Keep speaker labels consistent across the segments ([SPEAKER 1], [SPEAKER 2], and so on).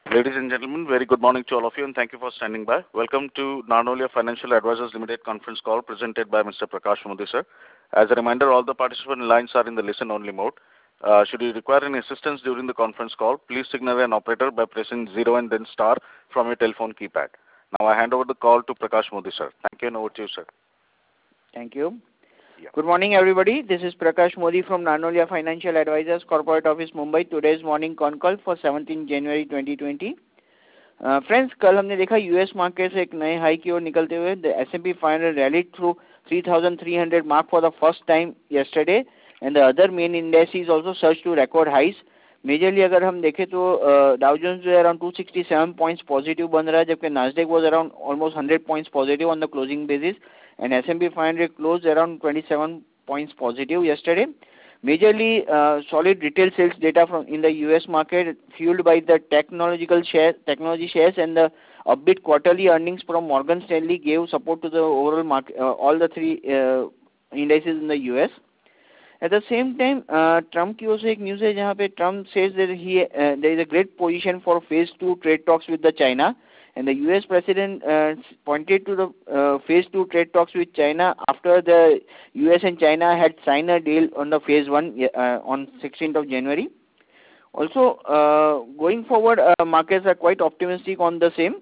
[SPEAKER 1] Ladies and gentlemen, very good morning to all of you, and thank you for standing by. Welcome to Narnolia Financial Advisors Limited conference call presented by Mr. Prakash Modi, sir. As a reminder, all the participant lines are in the listen-only mode. Should you require any assistance during the conference call, please signal an operator by pressing 0 and then star from your telephone keypad. Now I hand over the call to Prakash Modi, sir. Thank you, and over to you, sir.
[SPEAKER 2] Thank you. Good morning, everybody. This is Prakash Modi from Narnolia Financial Advisors, Corporate Office, Mumbai. Today's morning con call for 17 January 2020. Friends, कल हमने देखा US market से एक नए high की ओर निकलते हुए the S&P 500 rallied through 3,300 mark for the first time yesterday, and the other main indices also surged to record highs. Majorly अगर हम देखें तो डाउ जोन्स जो है अराउंड 267 पॉइंट्स पॉजिटिव बन रहा है, जबकि Nasdaq was around almost 100 points positive on the closing basis, and S&P 500 closed around 27 points positive yesterday. Majorly solid retail sales data from in the US market, fueled by the technology shares, and the upbeat quarterly earnings from Morgan Stanley gave support to the overall market, all the three indices in the US. At the same time, Trump की ओर से एक news है जहाँ पे Trump says that there is a great position for phase 2 trade talks with the China, and the US president pointed to the phase 2 trade talks with China after the US and China had signed a deal on the phase 1 on 16th of January. Also, going forward, markets are quite optimistic on the same.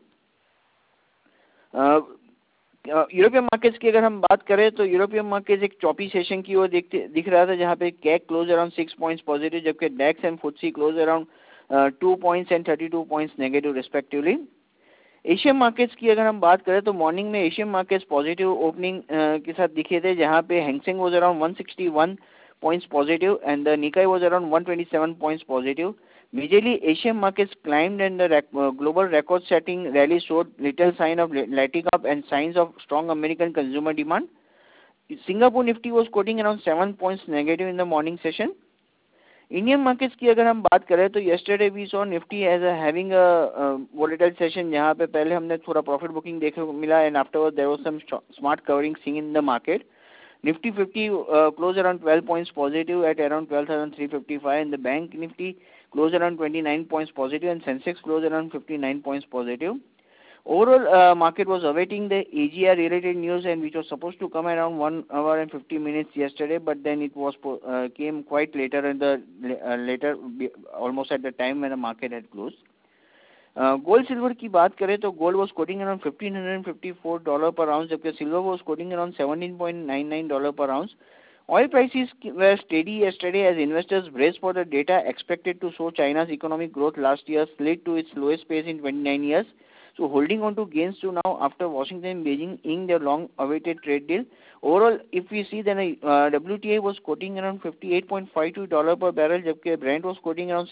[SPEAKER 2] European markets की अगर हम बात करें तो European markets एक चौपी session की ओर दिख रहा था, जहां पे CAC close around 6 points positive, जबकि DAX and FTSE close around 2 points and 32 points negative respectively. Asian markets की अगर हम बात करें तो मॉर्निंग में एशियन मार्केट्स पॉजिटिव ओपनिंग के साथ दिखे थे, जहां पे Hang Seng was around 161 points positive and the Nikkei was around 127 points positive. Majorly, Asian markets climbed and the global record-setting rally showed little sign of letting up and signs of strong American consumer demand. Singapore Nifty was quoting around 7 points negative in the morning session. Indian markets की अगर हम बात करें तो yesterday we saw Nifty as having a volatile session, जहाँ पे पहले हमने थोड़ा profit booking देखने को मिला, and afterwards there was some smart covering seen in the market. Nifty 50 closed around 12 points positive at around 12,355, and the Bank Nifty closed around 29 points positive, and Sensex closed around 59 points positive. Overall, market was awaiting the AGR related news, and which was supposed to come around 1 hour and 50 minutes yesterday, but then it was came quite later in the almost at the time when the market had closed. Gold silver की बात करें तो gold was quoting around $1,554 per ounce, जबकि silver was quoting around $17.99 per ounce. Oil prices were steady yesterday as investors braced for the data expected to show China's economic growth last year slid to its lowest pace in 29 years. So holding on to gains to now after Washington and Beijing in their long-awaited trade deal. Overall, if we see then WTI was quoting around $58.52 per barrel, जबकि Brent was quoting around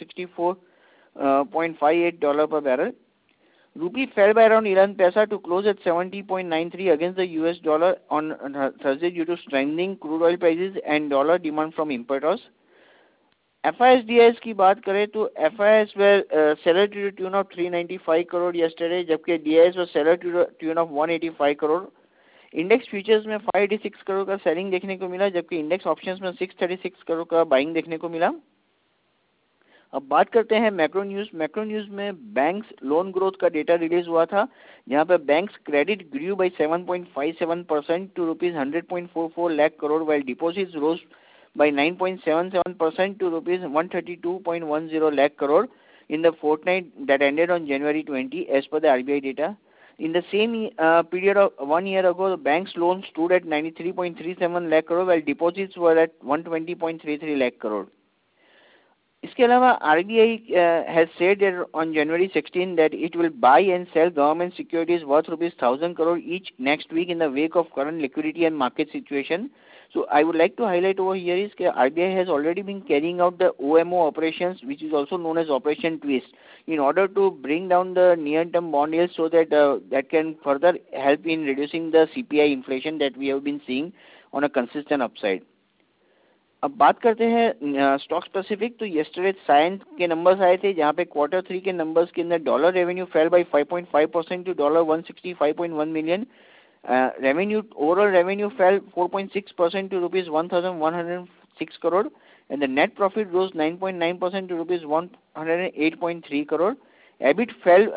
[SPEAKER 2] $64.58 per barrel. Rupee fell by around 11 paisa to close at 70.93 against the US dollar on Thursday due to strengthening crude oil prices and dollar demand from importers. FIS-DIS की बात करें तो FIS were seller to the tune of 395 crore yesterday, जबकि DIS was seller to the tune of 185 crore. Index futures में 586 करोड़ का selling देखने को मिला, जबकि इंडेक्स ऑप्शंस में 636 करोड़ का बाइंग देखने को मिला. अब बात करते हैं मैक्रो न्यूज में बैंक्स लोन ग्रोथ का डेटा रिलीज हुआ था, जहां पर banks credit grew by 7.57% to ₹100.44 lakh crore, while deposits rose by 9.77% to ₹132.10 lakh crore in the fortnight that ended on January 20 as per the RBI data. In the same period of 1 year ago, the bank's loans stood at 93.37 lakh crore, while deposits were at 120.33 lakh crore. इसके अलावा RBI has said that on January 16 that it will buy and sell government securities worth ₹1,000 crore each next week in the wake of current liquidity and market situation. So I would like to highlight over here is that RBI has already been carrying out the OMO operations, which is also known as Operation Twist, in order to bring down the near-term bond yields so that that can further help in reducing the CPI inflation that we have been seeing on a consistent upside. अब बात करते हैं stock specific. तो yesterday Cyient के numbers आए थे, जहां पे क्वार्टर 3 के नंबर्स के अंदर dollar revenue fell by 5.5% to $165.1 million. Revenue overall revenue fell 4.6% to rupees 1,106 crore, and the net profit rose 9.9% to rupees 108.3 crore. EBIT fell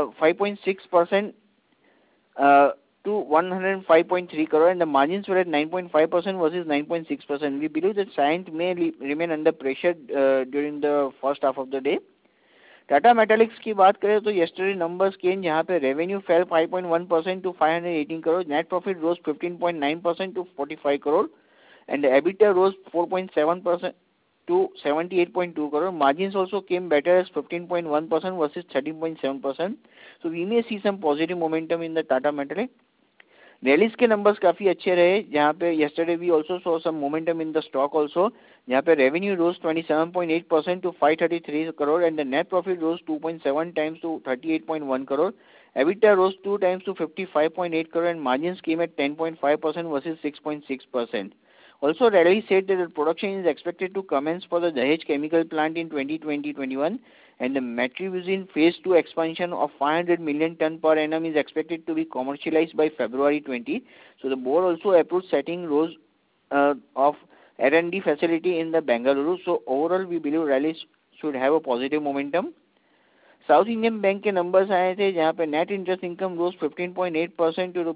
[SPEAKER 2] 5.6% to 105.3 crore, and the margins were at 9.5% versus 9.6%. We believe that Cyient may remain under pressure during the first half of the day. Tata Metaliks की बात करें तो yesterday numbers came जहाँ पे revenue fell 5.1% to 518 crore, net profit rose 15.9% to 45 crore, and the EBITDA rose 4.7% to 78.2 crore. Margins also came better as 15.1% versus 13.7%. So we may see some positive momentum in the Tata Metallic. Rallis के numbers काफी अच्छे रहे, जहाँ पे yesterday we also saw some momentum in the stock also, जहाँ पे revenue rose 27.8% to 533 crore, and the net profit rose 2.7 times to 38.1 crore. EBITDA rose 2 times to 55.8 crore, and margins came at 10.5% versus 6.6%. Also, Rally said that the production is expected to commence for the Dahej chemical plant in 2020-21, and the metribuzin phase 2 expansion of 500 million ton per annum is expected to be commercialized by February 20. So the board also approved setting rows of R&D facility in the Bengaluru. So overall, we believe Rally should have a positive momentum. South Indian bank के numbers आए थे, जहां पे net interest income rose 15.8% to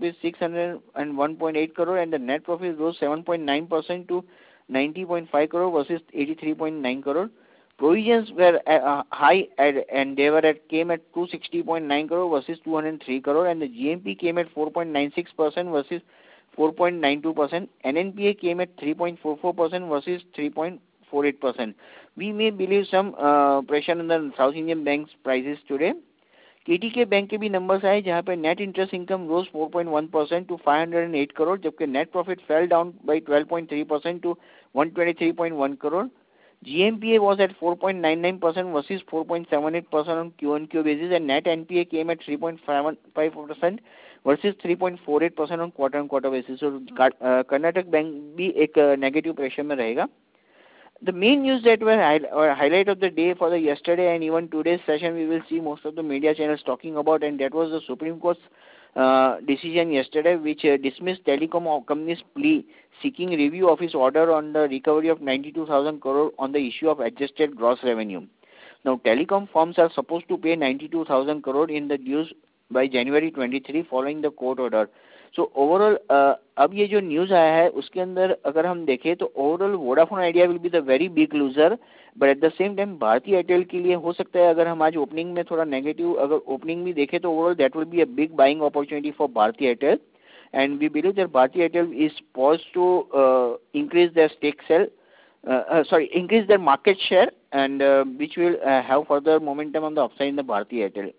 [SPEAKER 2] ₹601.8 crore, and the net profit rose 7.9% to 90.5 crore versus 83.9 crore. Provisions were high and they were came at 260.9 crore versus 203 crore, and the GMP came at 4.96% versus 4.92%. NNPA came at 3.44% versus 3.48%. We may believe some pressure on the South Indian banks prices today. KTK bank के भी numbers आए, जहां पे net interest income rose 4.1% to 508 crore, जबकि net profit fell down by 12.3% to 123.1 crore. GMPA was at 4.99% versus 4.78% on Q-on-Q basis, and net NPA came at 3.5% versus 3.48% on quarter-on-quarter basis. So Karnataka Bank भी एक negative pressure में रहेगा. The main news that were highlight of the day for the yesterday and even today's session, we will see most of the media channels talking about, and that was the Supreme Court's decision yesterday, which dismissed telecom company's plea seeking review of his order on the recovery of 92,000 crore on the issue of adjusted gross revenue. Now, telecom firms are supposed to pay 92,000 crore in the dues by January 23 following the court order. So overall, अब ये जो news आया है उसके अंदर अगर हम देखें तो overall Vodafone Idea will be the very big loser, but at the same time Bharti Airtel के लिए हो सकता है, अगर हम आज ओपनिंग में थोड़ा नेगेटिव अगर ओपनिंग भी देखें तो overall that will be a big buying opportunity for Bharti Airtel, and we believe that Bharti Airtel is poised to increase their stake sale increase their market share, and which will have further momentum on the upside in the Bharti Airtel.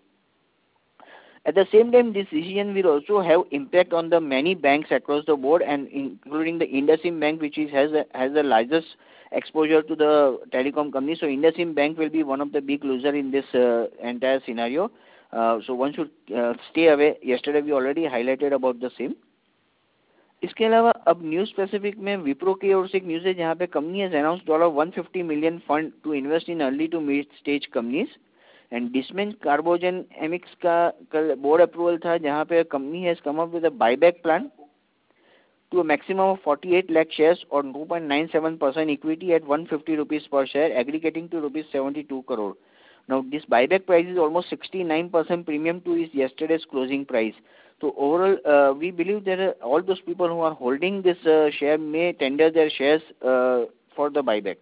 [SPEAKER 2] At the same time, this decision will also have impact on the many banks across the board, and including the IndusInd Bank, which has the largest exposure to the telecom company. So IndusInd Bank will be one of the big loser in this entire scenario. So one should stay away. Yesterday we already highlighted about the same. इसके अलावा अब news specific में विप्रो की ओर से एक news है, जहां पे company has announced $150 million fund to invest in early to mid stage companies, and Dishman Carbogen Amcis का कल बोर्ड अप्रूवल था, जहां पे company has come up with a buyback plan to a maximum of 48 lakh shares or 2.97% equity at 150 rupees per share, aggregating to rupees 72 crore. Now, this buyback price is almost 69% premium to his yesterday's closing price. So overall, we believe that all those people who are holding this share may tender their shares for the buyback.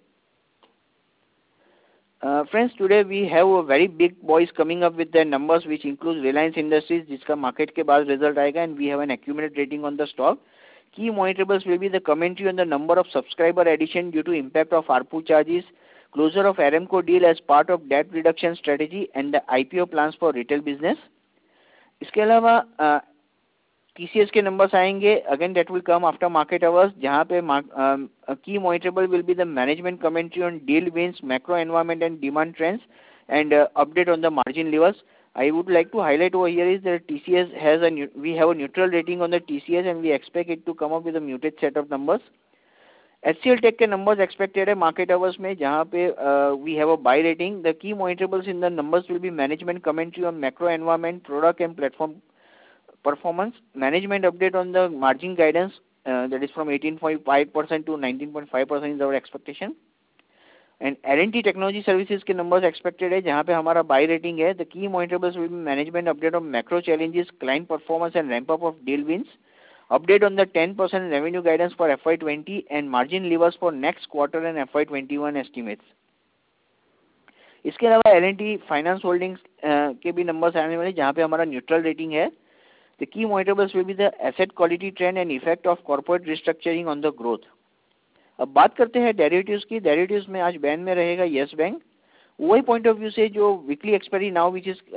[SPEAKER 2] Friends, today we have a very big boys coming up with their numbers, which includes Reliance Industries, जिसका market के बाद result आएगा, and we have an accumulated rating on the stock. Key monitorables will be the commentary on the number of subscriber addition due to impact of ARPU charges, closure of Aramco deal as part of debt reduction strategy, and the IPO plans for retail business. इसके अलावा TCS के numbers आएंगे, again that will come after market hours, जहाँ पे key monitorable will be the management commentary on deal wins, macro environment and demand trends, and update on the margin levers. I would like to highlight over here is that TCS has we have a neutral rating on the TCS, and we expect it to come up with a muted set of numbers. HCL Tech के numbers expected है market hours में, जहाँ पे we have a buy rating. The key monitorables in the numbers will be management commentary on macro environment, product and platform performance, management update on the margin guidance, that is from 18.5% to 19.5% is our expectation. And L&T technology services के numbers expected है जहां पे हमारा buy rating है. The key monitorables will be management update on macro challenges, client performance and ramp up of deal wins, update on the 10% revenue guidance for FY20 and margin levers for next quarter and FY21 estimates. इसके अलावा L&T finance holdings के भी numbers आने वाले जहां पे हमारा neutral rating है. The key monitorables will be the asset quality trend and effect of corporate restructuring on the growth. अब बात करते हैं डेरिवेटिव्स की. डेरिवेटिव्स में आज बैन में रहेगा Yes Bank. OI point of view से जो weekly expiry now which is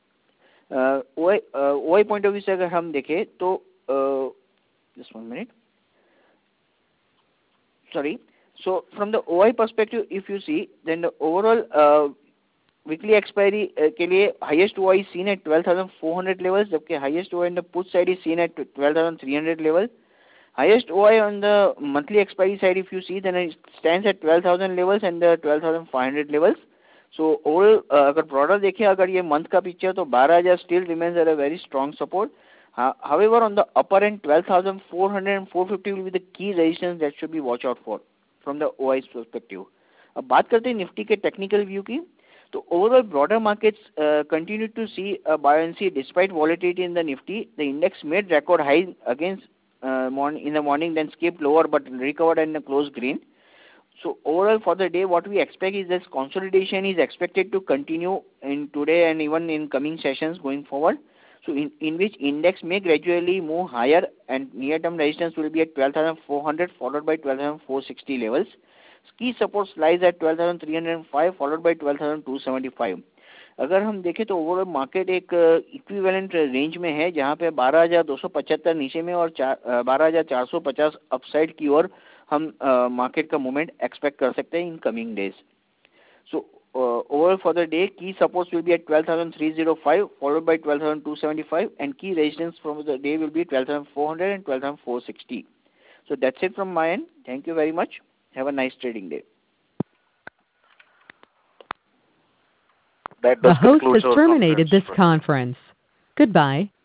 [SPEAKER 2] OI point of view से अगर हम देखें तो just 1 minute, sorry. So from the OI perspective, if you see, then the overall weekly expiry के लिए highest OI seen at 12,400 levels, जबकि highest OI on the put side is seen at 12,300 level. Highest OI on the monthly expiry side, if you see, then it stands at 12,000 levels and the 12,500 levels. So overall अगर broader देखें, अगर ये month का picture तो 12,000 still remains at a very strong support. However, on the upper end, 12,400 and 450 will be the key resistance that should be watch out for from the OI's perspective. अब बात करते हैं Nifty के technical view की. तो overall broader markets continue to see buoyancy despite volatility in the Nifty. The index made record high against in the morning, then skipped lower but recovered and closed green. So overall for the day, what we expect is this consolidation is expected to continue in today and even in coming sessions going forward. So in which index may gradually move higher and near-term resistance will be at 12,400 followed by 12,460 levels. Key supports lies at 12,305 followed by 12,275. अगर हम देखें तो overall market एक equivalent range में है जहां पे 12,275 नीचे में और 12,450 अपसाइड की ओर हम मार्केट का मूवमेंट एक्सपेक्ट कर सकते हैं in coming days. So overall for the day, key supports will be at 12,305 followed by 12,275 and key resistance from the day will be 12,400 and 12,460. So that's it from my end. Thank you very much. Have a nice trading day.
[SPEAKER 1] That
[SPEAKER 3] The
[SPEAKER 1] does
[SPEAKER 3] host
[SPEAKER 1] conclude
[SPEAKER 3] has
[SPEAKER 1] our
[SPEAKER 3] terminated
[SPEAKER 1] conference
[SPEAKER 3] this conference. Goodbye.